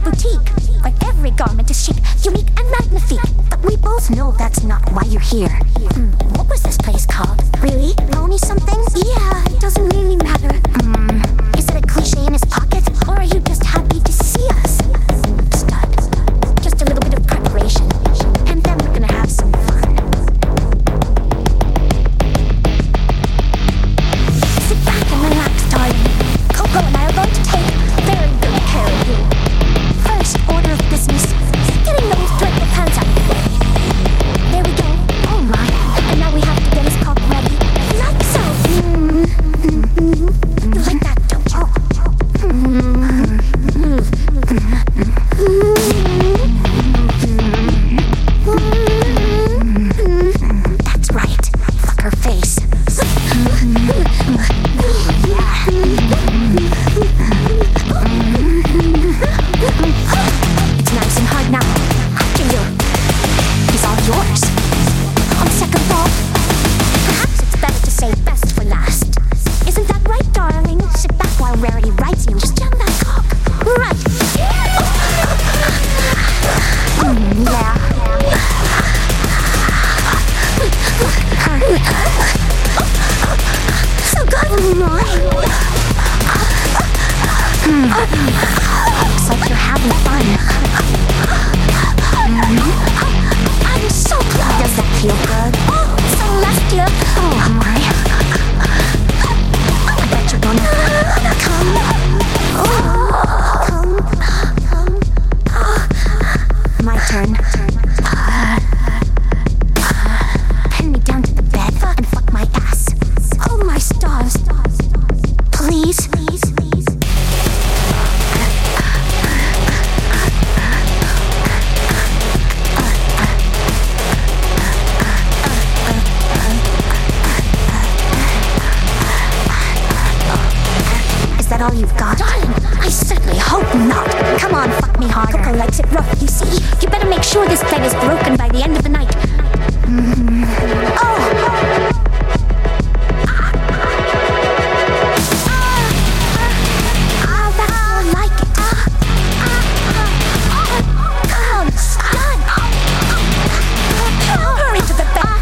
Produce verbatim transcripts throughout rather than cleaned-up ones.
boutique, where every garment is chic, unique and magnifique. But we both know that's not why you're here. Hmm, what was this place called? Really? Pony something? Yeah, it doesn't really matter. Hmm, is it a cliche in his pocket, or are you just happy to see us? Stud, just a little bit of preparation, and then we're gonna have some fun. Sit back and relax, darling. Coco and I are going to take very good care of you. First order of business, getting those dreadful pants out of the way. There we go. Oh my. And now we have to get his cock ready. Like so. Mm-hmm. You like that, don't you? Mm-hmm. That's right. Fuck her face. It's nice and hard now. After you. He's all yours. On second thought, perhaps it's better to say best for last. Isn't that right, darling? Sit back while Rarity writes you. Just jam that cock. Right. Mm, yeah. So good. Mm. Looks like you're having fun. Mm. I'm so glad. Does that feel good? Oh, Celestia. Oh my. I bet you're gonna come. Oh, come. Come. My turn. Pin me down to the bed and fuck my ass. Oh my stars. Please. Please. Please. Is that all you've got? Darling, I certainly hope not. Come on, fuck me harder. Coco likes it rough, you see. You better make sure this bed is broken by the end of the night. Mm. Oh! Ah, that's more like it. Come on, stun! Hurry to the bed.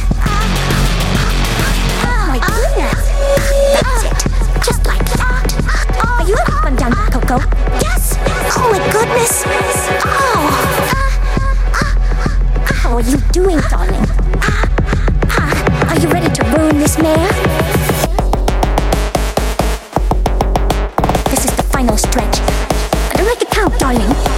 Oh my goodness. That's it. Just like that. Are you up and down, Coco? Yes! Oh my goodness! Oh! How are you doing, darling? Are you ready to ruin this mare? This is the final stretch. Better make it count, darling.